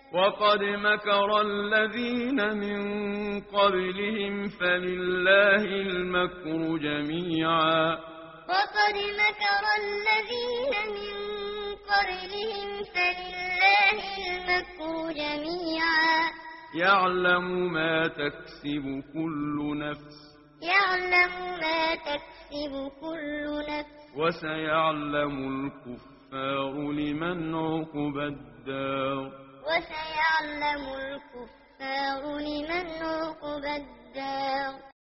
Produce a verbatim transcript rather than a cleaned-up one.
وقد مكر الذين من قبلهم فلله المكر جميعا وقد مكر الذين من قبلهم فلله المكر جميعا يعلم ما تكسب كل نفس يعلم ما تكسب كل نفس وسيعلم الكفار لمن عقبى الدار وسيعلم الكفار لمن عقبى الدار